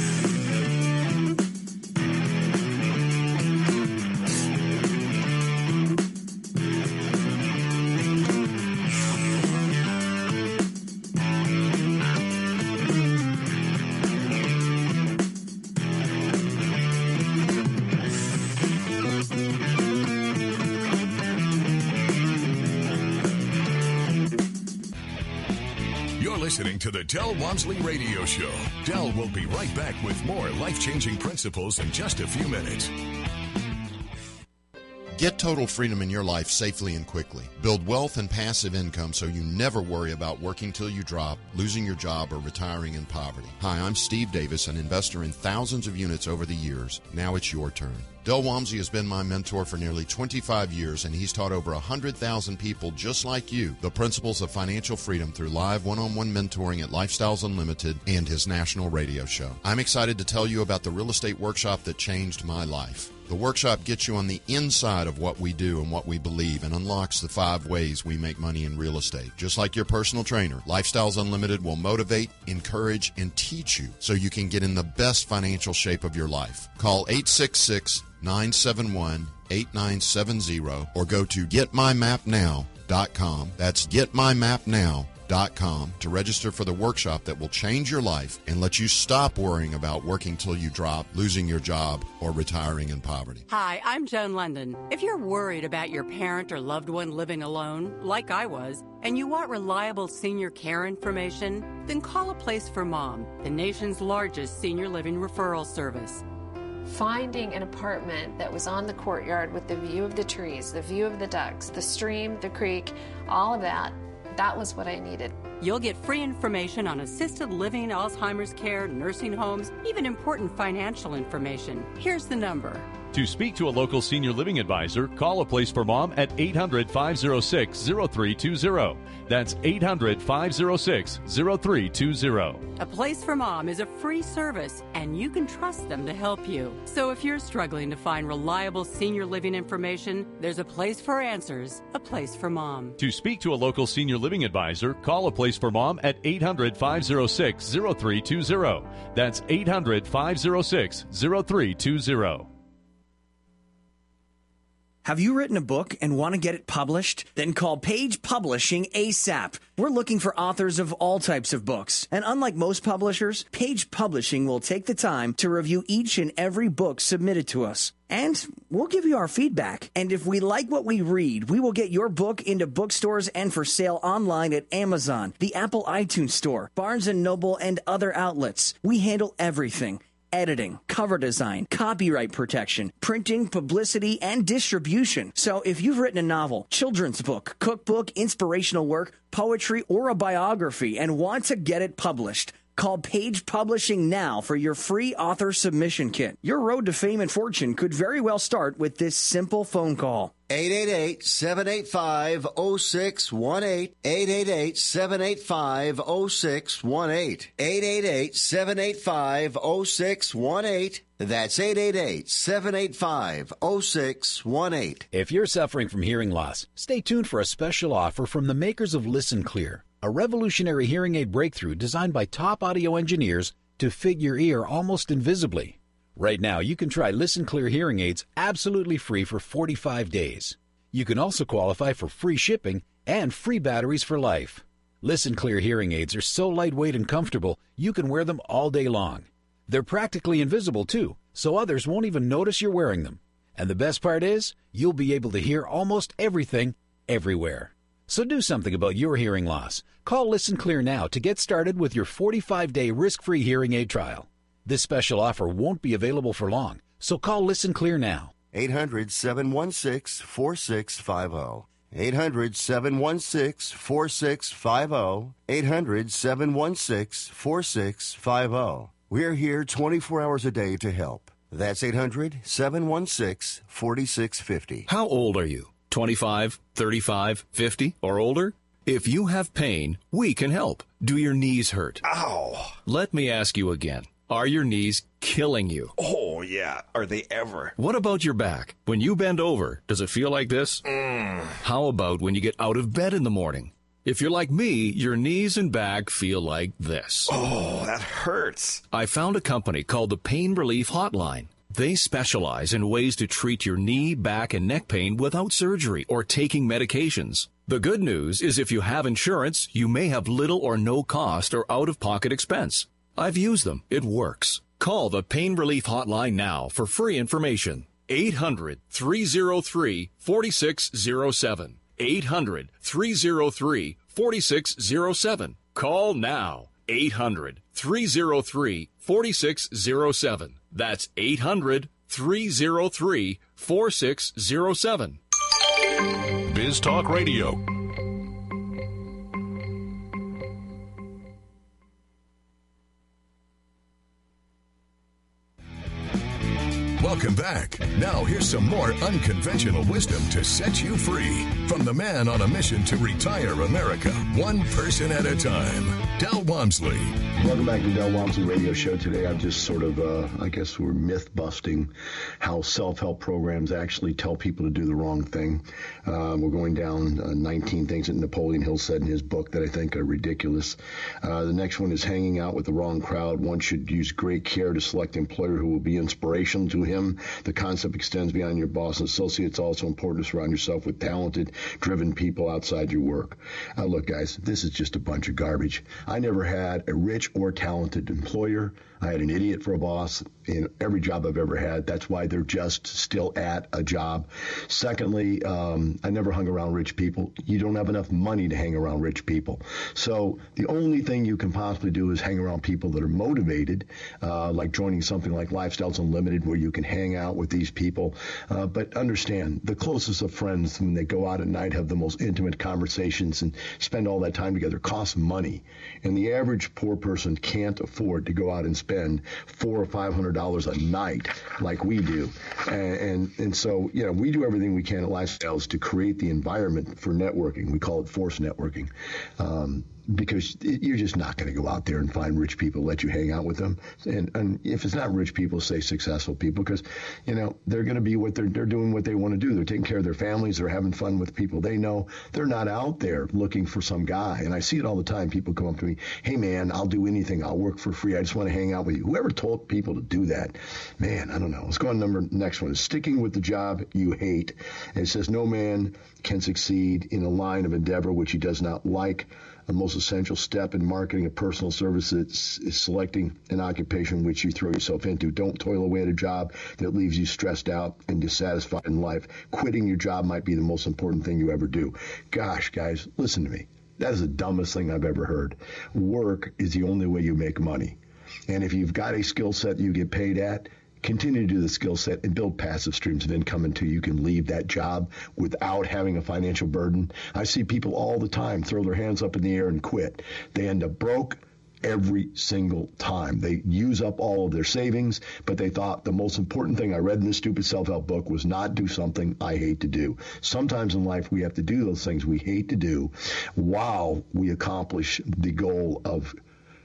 Listening to the Del Walmsley Radio Show. Del will be right back with more life-changing principles in just a few minutes. Get total freedom in your life safely and quickly. Build wealth and passive income so you never worry about working till you drop, losing your job, or retiring in poverty. Hi, I'm Steve Davis, an investor in thousands of units over the years. Now it's your turn. Del Walmsley has been my mentor for nearly twenty-five years, and he's taught over one hundred thousand people just like you the principles of financial freedom through live one-on-one mentoring at Lifestyles Unlimited and his national radio show. I'm excited to tell you about the real estate workshop that changed my life. The workshop gets you on the inside of what we do and what we believe and unlocks the five ways we make money in real estate. Just like your personal trainer, Lifestyles Unlimited will motivate, encourage, and teach you so you can get in the best financial shape of your life. Call eight six six, nine seven one, eight nine seven zero or go to get my map now dot com. That's get my map now dot com to register for the workshop that will change your life and let you stop worrying about working till you drop, losing your job, or retiring in poverty. Hi, I'm Joan London. If you're worried about your parent or loved one living alone, like I was, and you want reliable senior care information, then call A Place for Mom, the nation's largest senior living referral service. Finding an apartment that was on the courtyard with the view of the trees, the view of the ducks, the stream, the creek, all of that, that was what I needed. You'll get free information on assisted living, Alzheimer's care, nursing homes, even important financial information. Here's the number. To speak to a local senior living advisor, call A Place for Mom at eight hundred, five oh six, oh three two oh. That's eight hundred, five oh six, oh three two oh. A Place for Mom is a free service, and you can trust them to help you. So if you're struggling to find reliable senior living information, there's a place for answers, A Place for Mom. To speak to a local senior living advisor, call A Place for Mom at eight hundred, five oh six, oh three two oh. That's eight hundred, five oh six, oh three two oh. Have you written a book and want to get it published? Then call Page Publishing ASAP. We're looking for authors of all types of books. And unlike most publishers, Page Publishing will take the time to review each and every book submitted to us. And we'll give you our feedback. And if we like what we read, we will get your book into bookstores and for sale online at Amazon, the Apple iTunes Store, Barnes and Noble, and other outlets. We handle everything. Editing, cover design, copyright protection, printing, publicity, and distribution. So if you've written a novel, children's book, cookbook, inspirational work, poetry, or a biography and want to get it published, call Page Publishing now for your free author submission kit. Your road to fame and fortune could very well start with this simple phone call. eight eight eight, seven eight five, oh six one eight. eight eight eight, seven eight five, oh six one eight. eight eight eight, seven eight five, oh six one eight. That's eight eight eight, seven eight five, oh six one eight. If you're suffering from hearing loss, stay tuned for a special offer from the makers of Listen Clear, a revolutionary hearing aid breakthrough designed by top audio engineers to fit your ear almost invisibly. Right now, you can try Listen Clear hearing aids absolutely free for forty-five days. You can also qualify for free shipping and free batteries for life. Listen Clear hearing aids are so lightweight and comfortable, you can wear them all day long. They're practically invisible, too, so others won't even notice you're wearing them. And the best part is, you'll be able to hear almost everything, everywhere. So do something about your hearing loss. Call Listen Clear now to get started with your forty-five day risk-free hearing aid trial. This special offer won't be available for long, so call Listen Clear now. eight hundred, seven one six, four six five zero. eight hundred, seven one six, four six five zero. eight hundred, seven one six, four six five zero. We're here twenty-four hours a day to help. That's eight hundred, seven one six, four six five zero. How old are you? twenty-five, thirty-five, fifty, or older? If you have pain, we can help. Do your knees hurt? Ow! Let me ask you again. Are your knees killing you? Oh, yeah. Are they ever? What about your back? When you bend over, does it feel like this? Mm. How about when you get out of bed in the morning? If you're like me, your knees and back feel like this. Oh, that hurts. I found a company called the Pain Relief Hotline. They specialize in ways to treat your knee, back, and neck pain without surgery or taking medications. The good news is if you have insurance, you may have little or no cost or out-of-pocket expense. I've used them. It works. Call the Pain Relief Hotline now for free information. eight hundred, three oh three, four six oh seven. eight hundred, three oh three, four six oh seven. Call now. eight hundred, three oh three, four six oh seven. That's eight hundred, three oh three, four six oh seven. Biz Talk Radio. Welcome back. Now here's some more unconventional wisdom to set you free from the man on a mission to retire America, one person at a time, Del Walmsley. Welcome back to the Del Walmsley Radio Show. Today I'm just sort of, uh, I guess we're myth-busting how self-help programs actually tell people to do the wrong thing. Um, we're going down uh, nineteen things that Napoleon Hill said in his book that I think are ridiculous. Uh, the next one is hanging out with the wrong crowd. One should use great care to select an employer who will be inspirational to him. The concept extends beyond your boss and associates. It's also important to surround yourself with talented, driven people outside your work. Uh, look, guys, this is just a bunch of garbage. I never had a rich or talented employer. I had an idiot for a boss in every job I've ever had. That's why they're just still at a job. Secondly, um, I never hung around rich people. You don't have enough money to hang around rich people. So the only thing you can possibly do is hang around people that are motivated, uh, like joining something like Lifestyles Unlimited, where you can hang out with these people. Uh, but understand, the closest of friends, when they go out at night, have the most intimate conversations and spend all that time together, costs money. And the average poor person can't afford to go out and spend four or five hundred dollars a night like we do. And, and and so, you know, we do everything we can at Lifestyles to create the environment for networking. We call it forced networking. Um, because you're just not going to go out there and find rich people, let you hang out with them. And, and if it's not rich people, say successful people, because, you know, they're going to be what they're, they're doing what they want to do. They're taking care of their families. They're having fun with people they know. They're not out there looking for some guy. And I see it all the time. People come up to me, hey, man, I'll do anything. I'll work for free. I just want to hang out with you. Whoever told people to do that, man, I don't know. Let's go on to number next one. Is sticking with the job you hate. And it says no man can succeed in a line of endeavor which he does not like. The most essential step in marketing a personal service is, is selecting an occupation which you throw yourself into. Don't toil away at a job that leaves you stressed out and dissatisfied in life. Quitting your job might be the most important thing you ever do. Gosh, guys, listen to me. That is the dumbest thing I've ever heard. Work is the only way you make money. And if you've got a skill set you get paid at, continue to do the skill set and build passive streams of income until you can leave that job without having a financial burden. I see people all the time throw their hands up in the air and quit. They end up broke every single time. They use up all of their savings, but they thought the most important thing I read in this stupid self-help book was not do something I hate to do. Sometimes in life we have to do those things we hate to do while we accomplish the goal of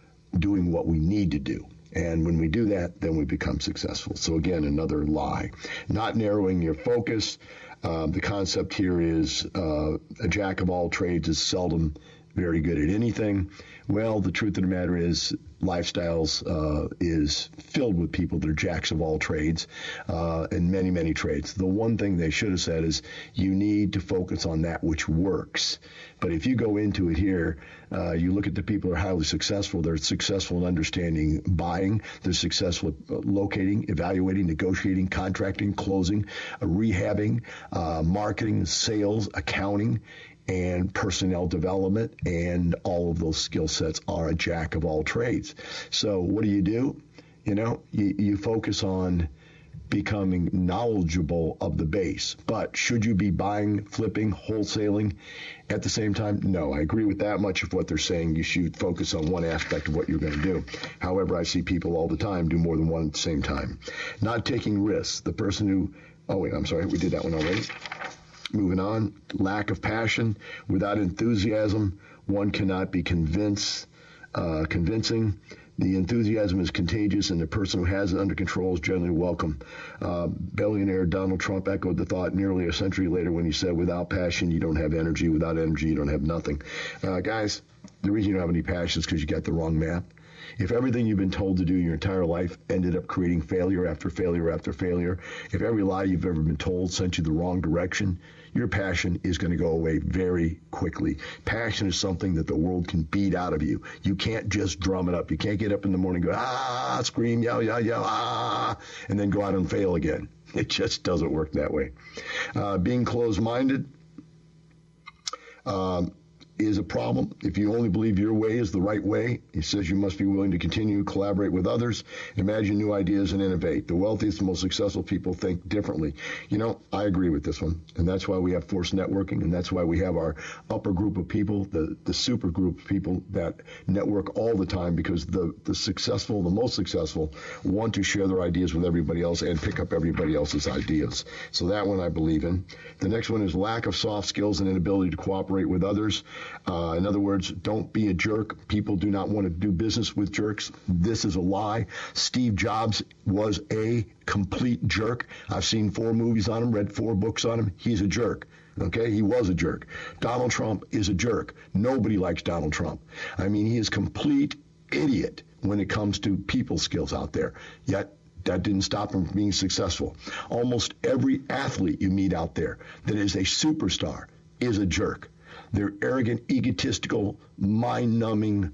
doing what we need to do. And when we do that, then we become successful. So again, another lie. Not narrowing your focus. Um, the concept here is uh, a jack of all trades is seldom very good at anything. Well, the truth of the matter is Lifestyles uh, is filled with people that are jacks of all trades uh, and many, many trades. The one thing they should have said is you need to focus on that which works. But if you go into it here, uh, you look at the people who are highly successful. They're successful in understanding buying. They're successful at locating, evaluating, negotiating, contracting, closing, uh, rehabbing, uh, marketing, sales, accounting, and personnel development, and all of those skill sets are a jack of all trades. So what do you do? You know, you, you focus on becoming knowledgeable of the base. But should you be buying, flipping, wholesaling at the same time? No, I agree with that much of what they're saying. You should focus on one aspect of what you're going to do. However, I see people all the time do more than one at the same time. Not taking risks. The person who, oh wait, I'm sorry, we did that one already. Moving on, lack of passion. Without enthusiasm, one cannot be convinced, uh, convincing. The enthusiasm is contagious, and the person who has it under control is generally welcome. Uh, billionaire Donald Trump echoed the thought nearly a century later when he said, without passion, you don't have energy. Without energy, you don't have nothing. Uh, guys, the reason you don't have any passion is because you got the wrong map. If everything you've been told to do your entire life ended up creating failure after failure after failure, if every lie you've ever been told sent you the wrong direction, your passion is going to go away very quickly. Passion is something that the world can beat out of you. You can't just drum it up. You can't get up in the morning and go, ah, scream, yell, yell, yell, ah, and then go out and fail again. It just doesn't work that way. Uh, being closed-minded, um, is a problem. If you only believe your way is the right way, he says you must be willing to continue to collaborate with others, imagine new ideas, and innovate. The wealthiest and most successful people think differently. You know, I agree with this one, and that's why we have forced networking, and that's why we have our upper group of people, the, the super group of people that network all the time, because the, the successful, the most successful, want to share their ideas with everybody else and pick up everybody else's ideas. So that one I believe in. The next one is lack of soft skills and inability to cooperate with others. Uh, in other words, don't be a jerk. People do not want to do business with jerks. This is a lie. Steve Jobs was a complete jerk. I've seen four movies on him, read four books on him. He's a jerk. Okay, he was a jerk. Donald Trump is a jerk. Nobody likes Donald Trump. I mean, he is complete idiot when it comes to people skills out there. Yet that didn't stop him from being successful. Almost every athlete you meet out there that is a superstar is a jerk. They're arrogant, egotistical, mind-numbing,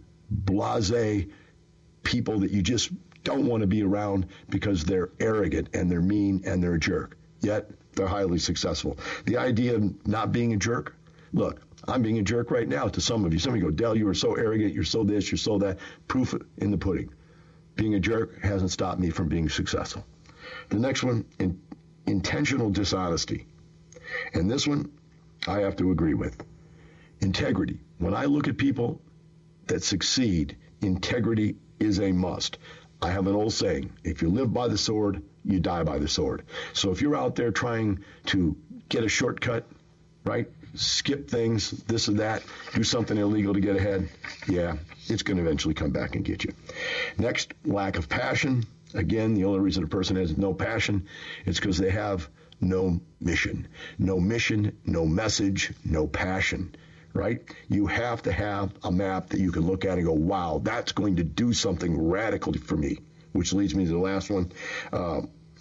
blasé people that you just don't want to be around because they're arrogant and they're mean and they're a jerk. Yet they're highly successful. The idea of not being a jerk, look, I'm being a jerk right now to some of you. Some of you go, Del, you are so arrogant, you're so this, you're so that. Proof in the pudding. Being a jerk hasn't stopped me from being successful. The next one, in, intentional dishonesty. And this one, I have to agree with. Integrity. When I look at people that succeed, integrity is a must. I have an old saying, if you live by the sword, you die by the sword. So if you're out there trying to get a shortcut, right, skip things, this or that, do something illegal to get ahead, yeah, it's going to eventually come back and get you. Next, lack of passion. Again, the only reason a person has no passion is because they have no mission. No mission, no message, no passion. Right? You have to have a map that you can look at and go, wow, that's going to do something radical for me, which leads me to the last one, uh,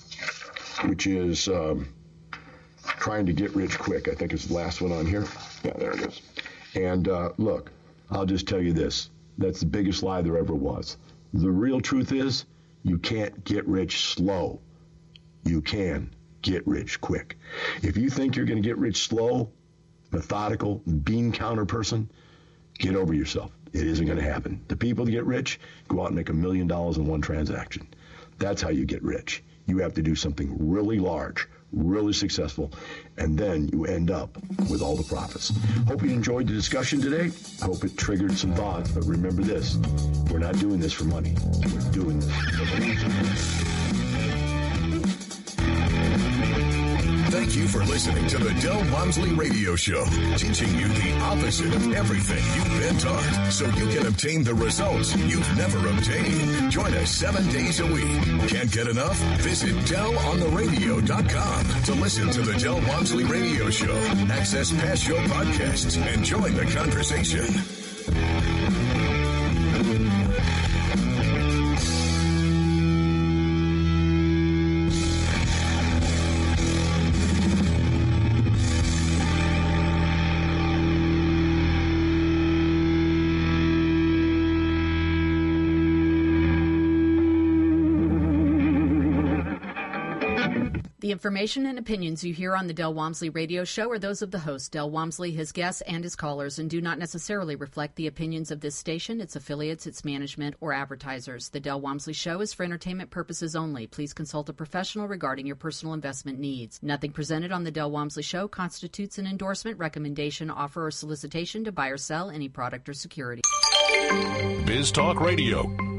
which is um, trying to get rich quick. I think it's the last one on here. Yeah, there it is. And uh, look, I'll just tell you this. That's the biggest lie there ever was. The real truth is you can't get rich slow. You can get rich quick. If you think you're going to get rich slow, methodical, bean counter person, get over yourself. It isn't going to happen. The people that get rich go out and make a million dollars in one transaction. That's how you get rich. You have to do something really large, really successful, and then you end up with all the profits. Hope you enjoyed the discussion today. I hope it triggered some thoughts, but remember this, we're not doing this for money. We're doing this for money. Thank you for listening to the Del Walmsley Radio Show, teaching you the opposite of everything you've been taught, so you can obtain the results you've never obtained. Join us seven days a week. Can't get enough? Visit del on the radio dot com to listen to the Del Walmsley Radio Show, access past show podcasts, and join the conversation. The information and opinions you hear on the Del Walmsley Radio Show are those of the host, Del Walmsley, his guests, and his callers, and do not necessarily reflect the opinions of this station, its affiliates, its management, or advertisers. The Del Walmsley Show is for entertainment purposes only. Please consult a professional regarding your personal investment needs. Nothing presented on the Del Walmsley Show constitutes an endorsement, recommendation, offer, or solicitation to buy or sell any product or security. Biz Talk Radio.